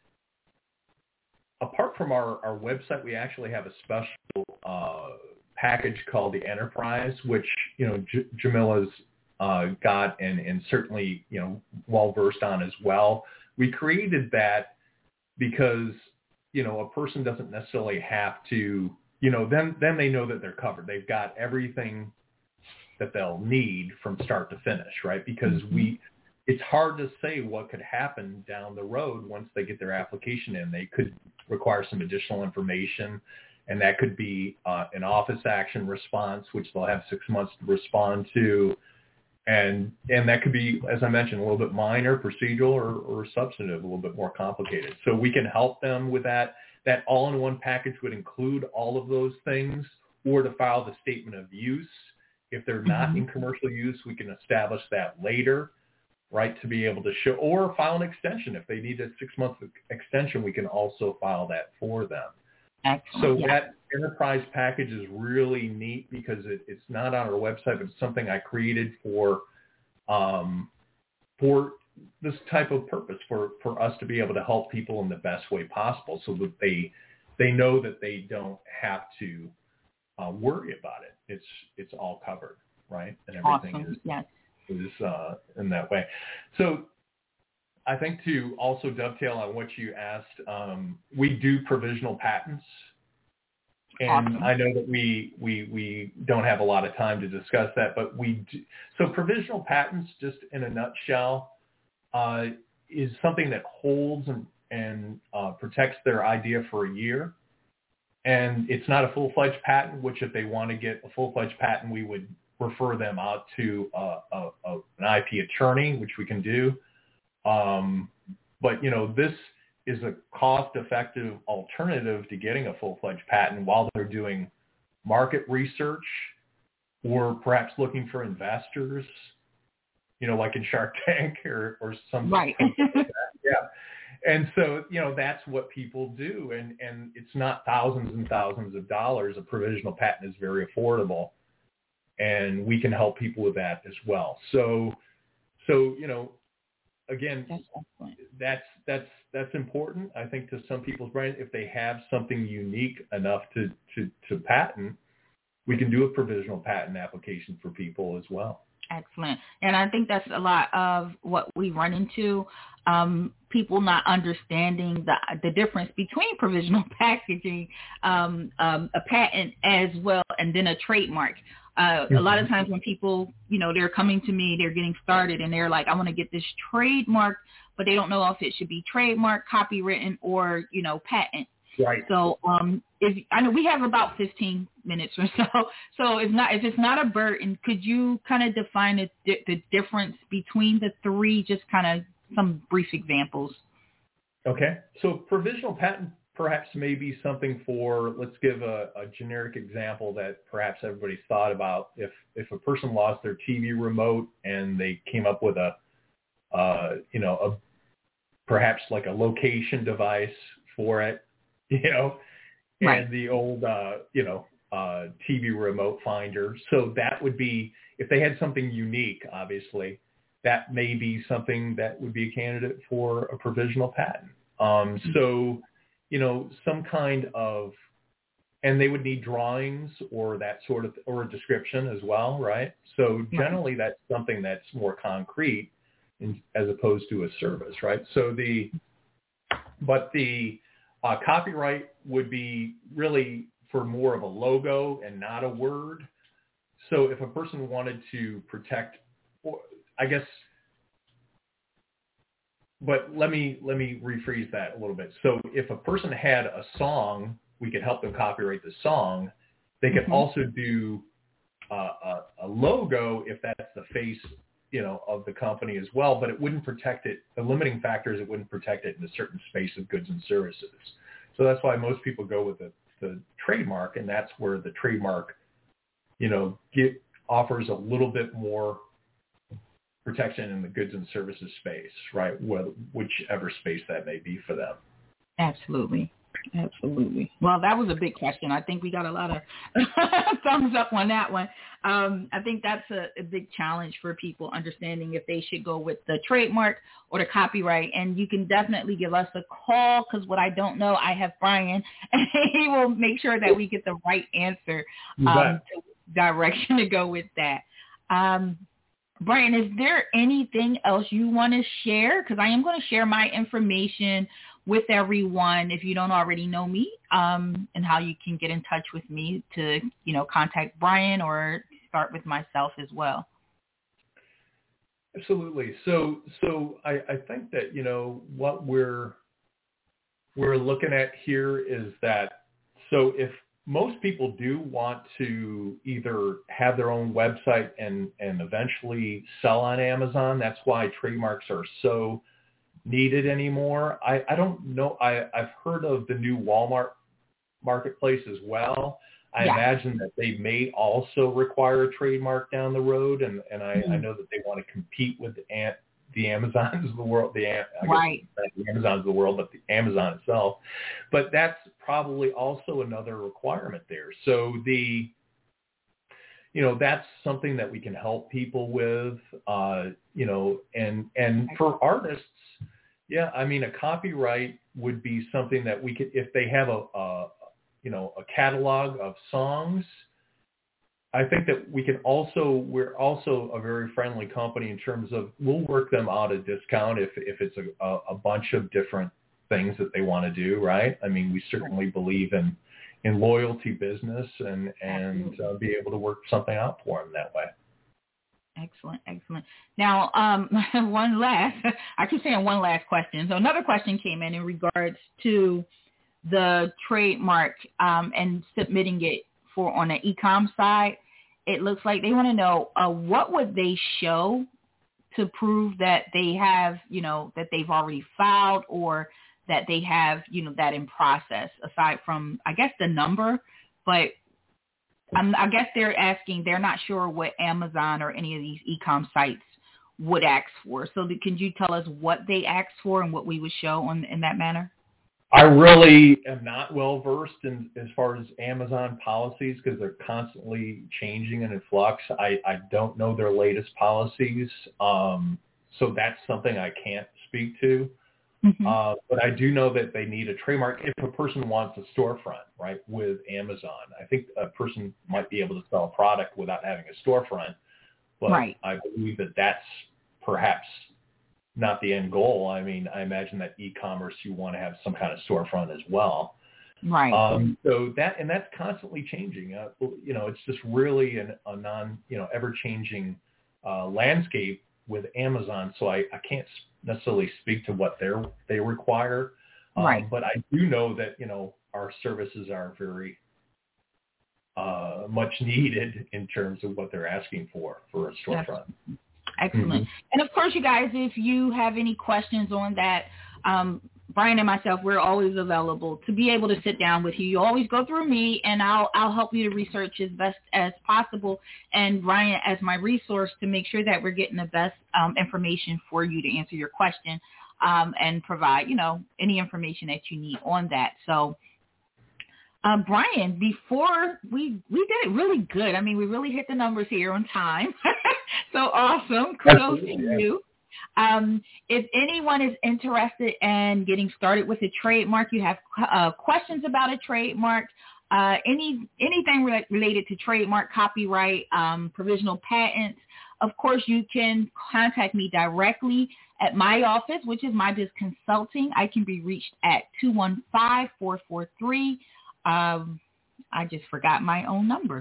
apart from our, our website, we actually have a special uh, package called the Enterprise, which, you know, J- Jamila's uh, got and, and certainly, you know, well-versed on as well. We created that because, you know, a person doesn't necessarily have to, you know, then, then they know that they're covered. They've got everything that they'll need from start to finish, right? Because we, it's hard to say what could happen down the road once they get their application in. They could require some additional information, and that could be uh, an office action response, which they'll have six months to respond to. And and that could be, as I mentioned, a little bit minor, procedural, or, or substantive, a little bit more complicated. So we can help them with that. That all-in-one package would include all of those things, or to file the statement of use. If they're not Mm-hmm. in commercial use, we can establish that later, right, to be able to show, or file an extension. If they need a six-month extension, we can also file that for them. Excellent. So Yeah. that enterprise package is really neat because it, it's not on our website, but it's something I created for um, for this type of purpose, for, for us to be able to help people in the best way possible, so that they they know that they don't have to uh, worry about it. It's it's all covered, right? And everything Awesome. is Yes. is uh, in that way. So I think to also dovetail on what you asked, um, we do provisional patents. And Awesome. I know that we, we, we don't have a lot of time to discuss that, but we do. So provisional patents, just in a nutshell, uh, is something that holds and, and uh, protects their idea for a year. And it's not a full-fledged patent, which if they want to get a full-fledged patent, we would refer them out to uh, a, a, an I P attorney, which we can do. Um, but, you know, this is a cost-effective alternative to getting a full-fledged patent while they're doing market research or perhaps looking for investors, you know, like in Shark Tank or, or some, right. something like that. Yeah. And so, you know, that's what people do. And, and it's not thousands and thousands of dollars. A provisional patent is very affordable. And we can help people with that as well. So, so you know, again, That's excellent. that's that's that's important, I think, to some people's brain. If they have something unique enough to, to, to patent, we can do a provisional patent application for people as well. Excellent. And I think that's a lot of what we run into, um, people not understanding the the difference between provisional packaging, um, um, a patent as well, and then a trademark. Uh, a lot of times when people, you know, they're coming to me, they're getting started and they're like, I want to get this trademark, but they don't know if it should be trademark, copywritten, or, you know, patent. Right. So um, if I know we have about fifteen minutes or so, so if not if it's not a burden, could you kind of define the, the difference between the three? Just kind of some brief examples. Okay. So provisional patent perhaps may be something for, let's give a, a generic example that perhaps everybody's thought about. If if a person lost their T V remote and they came up with a, uh, you know, a perhaps like a location device for it, you know, and Right. the old, uh, you know, uh, T V remote finder. So that would be, if they had something unique, obviously, that may be something that would be a candidate for a provisional patent. Um, so, you know, some kind of, and they would need drawings or that sort of, or a description as well, right? So generally right. That's something that's more concrete in, as opposed to a service, right? So the, but the uh, copyright would be really for more of a logo and not a word. So if a person wanted to protect, or I guess, but let me let me rephrase that a little bit. So if a person had a song, we could help them copyright the song. They could mm-hmm. also do uh, a, a logo if that's the face, you know, of the company as well. But it wouldn't protect it. The limiting factor is it wouldn't protect it in a certain space of goods and services. So that's why most people go with the, the trademark, and that's where the trademark, you know, get, offers a little bit more protection in the goods and services space, right? Whether, whichever space that may be for them. Absolutely. Absolutely. Well, that was a big question. I think we got a lot of thumbs up on that one. Um, I think that's a, a big challenge for people understanding if they should go with the trademark or the copyright. And you can definitely give us a call because what I don't know, I have Brian, and he will make sure that we get the right answer, um, to direction to go with that. Um, Brian, is there anything else you want to share? Because I am going to share my information with everyone if you don't already know me, um, and how you can get in touch with me to, you know, contact Brian or start with myself as well. Absolutely. So, so I, I think that, you know, what we're we're looking at here is that, so if most people do want to either have their own website and, and eventually sell on Amazon. That's why trademarks are so needed anymore. I, I don't know. I, I've heard of the new Walmart marketplace as well. I yeah. imagine that they may also require a trademark down the road. And, and I, mm-hmm. I know that they want to compete with the, the Amazons of the world, the, I right. guess not the Amazons of the world, but the Amazon itself. But that's probably also another requirement there. So the, you know, that's something that we can help people with, uh, you know, and, and for artists, yeah, I mean, a copyright would be something that we could, if they have a, a you know, a catalog of songs, I think that we can also, we're also a very friendly company in terms of we'll work them out a discount if, if it's a, a bunch of different things that they want to do, right? I mean, we certainly believe in, in loyalty business and, and uh, be able to work something out for them that way. Excellent, excellent. Now, um, one last, I keep saying one last question. So another question came in in regards to the trademark um, and submitting it for on the e-com side. It looks like they want to know uh, what would they show to prove that they have, you know, that they've already filed or that they have, you know, that in process, aside from, I guess, the number. But I'm, I guess they're asking, they're not sure what Amazon or any of these e-com sites would ask for. So can you tell us what they asked for and what we would show on in that manner? I really am not well versed in as far as Amazon policies because they're constantly changing and in flux. I, I don't know their latest policies, um, so that's something I can't speak to. Mm-hmm. Uh, but I do know that they need a trademark if a person wants a storefront, right, with Amazon. I think a person might be able to sell a product without having a storefront, but right. I believe that that's perhaps not the end goal. I mean, I imagine that e-commerce, you want to have some kind of storefront as well. Right. Um, so that, and that's constantly changing. Uh, you know, it's just really an, a non, you know, ever-changing uh, landscape with Amazon. So I, I can't necessarily speak to what they're, they require. Um, right. But I do know that, you know, our services are very uh, much needed in terms of what they're asking for, for a storefront. Yes. Excellent. Mm-hmm. And of course, you guys, if you have any questions on that, um, Brian and myself, we're always available to be able to sit down with you. You always go through me, and I'll I'll help you to research as best as possible, and Brian as my resource to make sure that we're getting the best um, information for you to answer your question um, and provide, you know, any information that you need on that. So, uh, Brian, before we we did it really good. I mean, we really hit the numbers here on time. So awesome. Kudos to you. Um, if anyone is interested in getting started with a trademark, you have uh, questions about a trademark, uh, any anything re- related to trademark, copyright, um, provisional patents, of course, you can contact me directly at my office, which is MyBiz Consulting. I can be reached at two one five, four four three. Um, I just forgot my own number.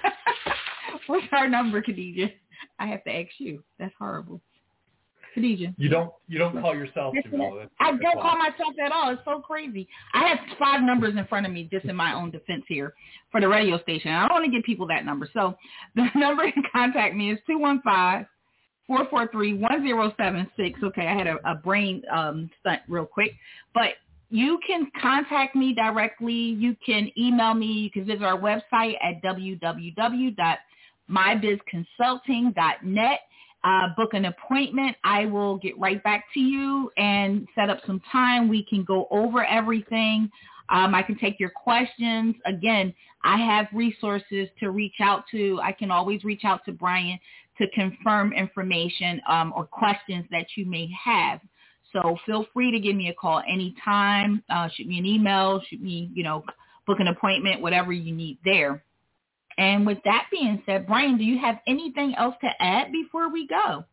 What's our number, Khadija? I have to ask you. That's horrible. Khadija. You don't you don't call yourself Jamila. I don't call myself at all. It's so crazy. I have five numbers in front of me just in my own defense here for the radio station. I don't want to give people that number. So the number to contact me is two one five, four four three, one zero seven six. Okay, I had a, a brain um, stunt real quick. But you can contact me directly. You can email me. You can visit our website at w w w dot my biz consulting dot net. Uh, book an appointment. I will get right back to you and set up some time. We can go over everything. Um, I can take your questions. Again, I have resources to reach out to. I can always reach out to Brian to confirm information um, or questions that you may have. So feel free to give me a call anytime. Uh, shoot me an email. Shoot me, you know, book an appointment, whatever you need there. And with that being said, Brian, do you have anything else to add before we go?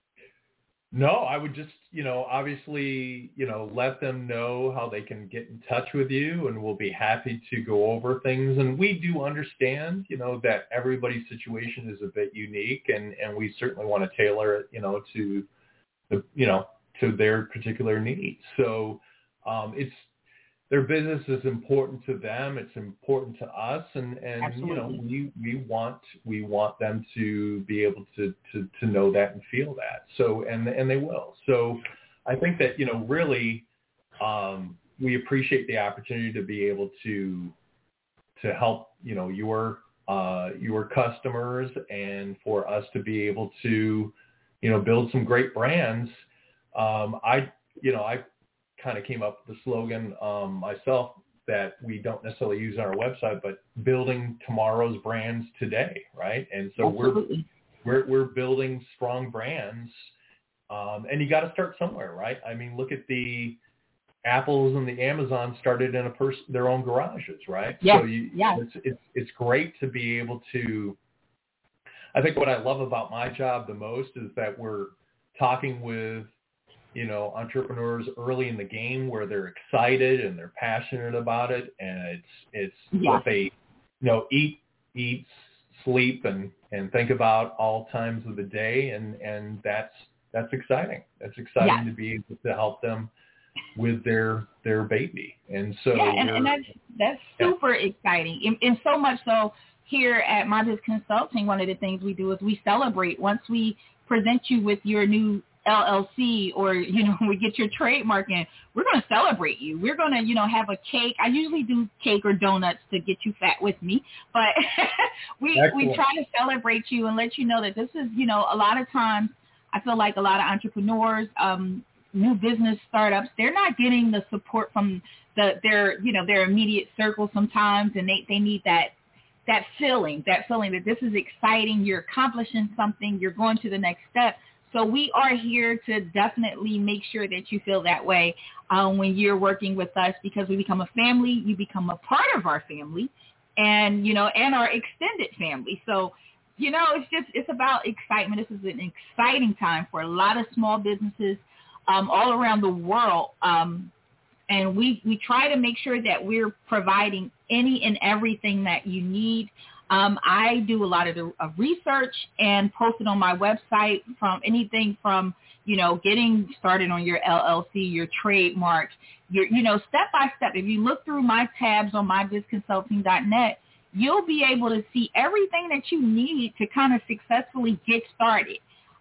No, I would just, you know, obviously, you know, let them know how they can get in touch with you, and we'll be happy to go over things. And we do understand, you know, that everybody's situation is a bit unique, and, and we certainly want to tailor it, you know, to the, you know, to their particular needs. So um, it's, their business is important to them. It's important to us, and, and you know we we want we want them to be able to, to, to know that and feel that. So and and they will. So I think that you know really um, we appreciate the opportunity to be able to to help you know your uh, your customers, and for us to be able to you know build some great brands. Um, I you know I. kind of came up with the slogan um, myself that we don't necessarily use on our website, but building tomorrow's brands today, right? And so Absolutely. we're we're we're building strong brands, um, and you got to start somewhere, right? I mean, look at the Apples and the Amazon started in a person their own garages, right? Yes. So you, yes. it's it's it's great to be able to. I think what I love about my job the most is that we're talking with you know, entrepreneurs early in the game where they're excited and they're passionate about it, and it's it's Yeah. what they, you know, eat, eat, sleep, and, and think about all times of the day, and, and that's that's exciting. That's exciting Yeah. to be able to help them with their their baby, and so yeah, and, we're, and that's that's super yeah. exciting, and, and so much so. Here at MyBiz Consulting, one of the things we do is we celebrate. Once we present you with your new L L C, or, you know, we get your trademark in, we're going to celebrate you. We're going to, you know, have a cake. I usually do cake or donuts to get you fat with me, but we Excellent. we try to celebrate you and let you know that this is, you know, a lot of times I feel like a lot of entrepreneurs, um, new business startups, they're not getting the support from the their, you know, their immediate circle sometimes, and they, they need that that feeling, that feeling that this is exciting, you're accomplishing something, you're going to the next step. So we are here to definitely make sure that you feel that way um, when you're working with us, because we become a family, you become a part of our family, and, you know, and our extended family. So, you know, it's just, it's about excitement. This is an exciting time for a lot of small businesses um, all around the world. Um, And we, we try to make sure that we're providing any and everything that you need. Um, I do a lot of the of research and post it on my website, from anything from, you know, getting started on your L L C, your trademark, your, you know, step by step. If you look through my tabs on my biz consulting dot net, you'll be able to see everything that you need to kind of successfully get started.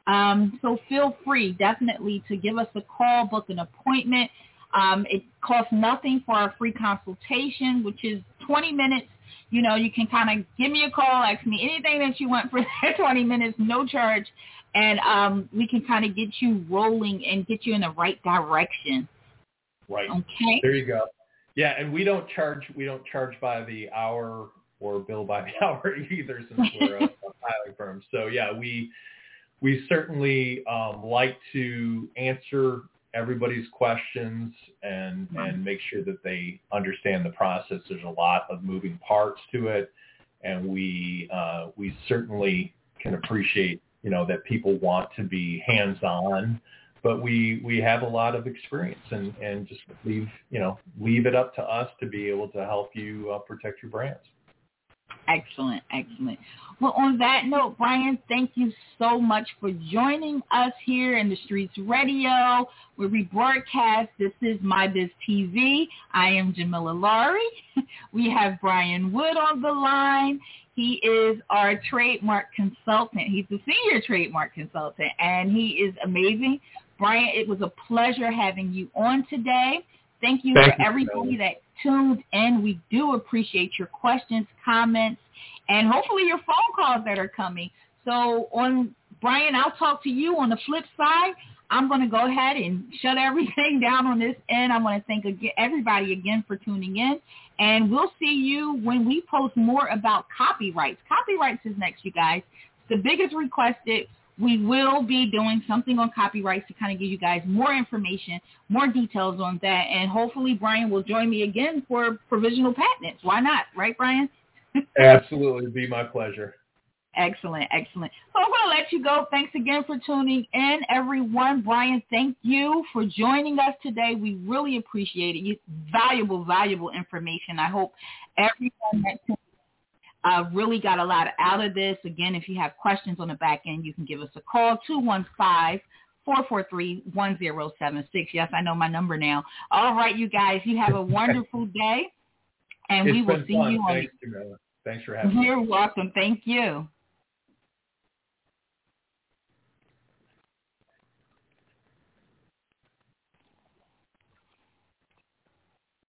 Um, so feel free definitely to give us a call, book an appointment. Um, it costs nothing for our free consultation, which is twenty minutes. You know, you can kind of give me a call, ask me anything that you want for that twenty minutes, no charge, and um, we can kind of get you rolling and get you in the right direction. Right. Okay. There you go. Yeah, and we don't charge we don't charge by the hour or bill by the hour either, since we're a, a filing firm. So yeah, we we certainly um, like to answer everybody's questions and, and make sure that they understand the process. There's a lot of moving parts to it, and we uh, we certainly can appreciate, you know, that people want to be hands-on, but we, we have a lot of experience, and, and just leave, you know, leave it up to us to be able to help you uh, protect your brands. Excellent, excellent. Well, on that note, Brian, thank you so much for joining us here in the Streets Radio, where we broadcast. This is MyBiz T V. I am Jamila Laurie. We have Brian Wood on the line. He is our trademark consultant. He's the senior trademark consultant, and he is amazing. Brian, it was a pleasure having you on today. Thank you Thank for you, everybody that tuned in. We do appreciate your questions, comments, and hopefully your phone calls that are coming. So, on Brian, I'll talk to you on the flip side. I'm going to go ahead and shut everything down on this end. I want to thank again, everybody again for tuning in, and we'll see you when we post more about copyrights. Copyrights is next, you guys. The biggest requested. We will be doing something on copyrights to kind of give you guys more information, more details on that, and hopefully Brian will join me again for provisional patents. Why not? Right, Brian? Absolutely. It'd be my pleasure. Excellent, excellent. So I'm going to let you go. Thanks again for tuning in, everyone. Brian, thank you for joining us today. We really appreciate it. You, valuable, valuable information. I hope everyone that tuned Uh, really got a lot out of this. Again, if you have questions on the back end, you can give us a call, two one five, four four three, one zero seven six. Yes, I know my number now. All right, you guys, you have a wonderful day, and it's we will been see fun. you on. Thanks, Jamila. Thanks for having me. You're welcome. Thank you.